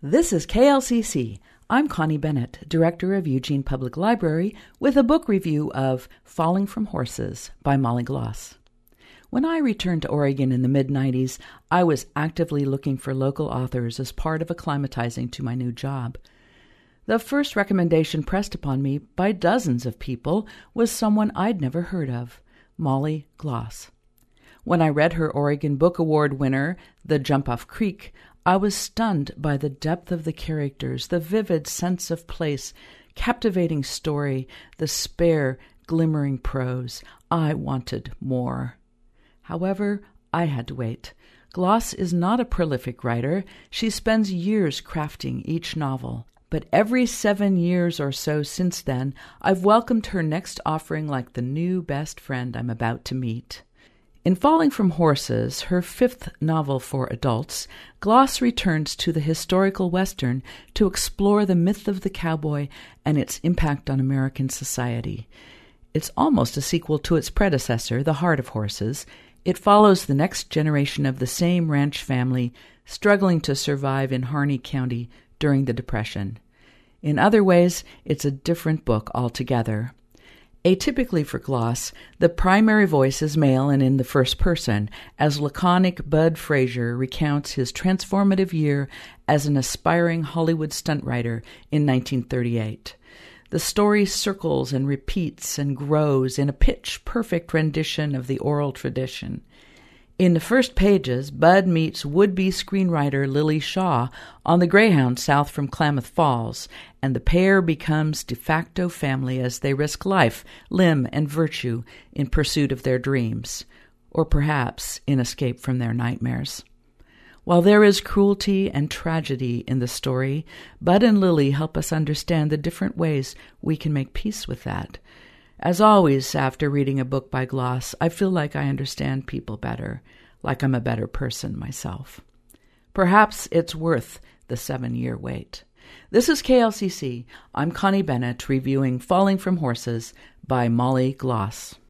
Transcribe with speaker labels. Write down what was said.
Speaker 1: This is KLCC. I'm Connie Bennett, Director of Eugene Public Library, with a book review of Falling from Horses by Molly Gloss. When I returned to Oregon in the mid-90s, I was actively looking for local authors as part of acclimatizing to my new job. The first recommendation pressed upon me by dozens of people was someone I'd never heard of, Molly Gloss. When I read her Oregon Book Award winner, The Jump Off Creek, I was stunned by the depth of the characters, the vivid sense of place, captivating story, the spare, glimmering prose. I wanted more. However, I had to wait. Gloss is not a prolific writer. She spends years crafting each novel. But every 7 years or so since then, I've welcomed her next offering like the new best friend I'm about to meet. In Falling from Horses, her fifth novel for adults, Gloss returns to the historical Western to explore the myth of the cowboy and its impact on American society. It's almost a sequel to its predecessor, The Heart of Horses. It follows the next generation of the same ranch family struggling to survive in Harney County during the Depression. In other ways, it's a different book altogether. Atypically for Gloss, the primary voice is male and in the first person, as laconic Bud Frazier recounts his transformative year as an aspiring Hollywood stunt writer in 1938. The story circles and repeats and grows in a pitch-perfect rendition of the oral tradition. In the first pages, Bud meets would-be screenwriter Lily Shaw on the Greyhound south from Klamath Falls, and the pair becomes de facto family as they risk life, limb, and virtue in pursuit of their dreams, or perhaps in escape from their nightmares. While there is cruelty and tragedy in the story, Bud and Lily help us understand the different ways we can make peace with that. As always, after reading a book by Gloss, I feel like I understand people better, like I'm a better person myself. Perhaps it's worth the 7-year wait. This is KLCC. I'm Connie Bennett reviewing Falling from Horses by Molly Gloss.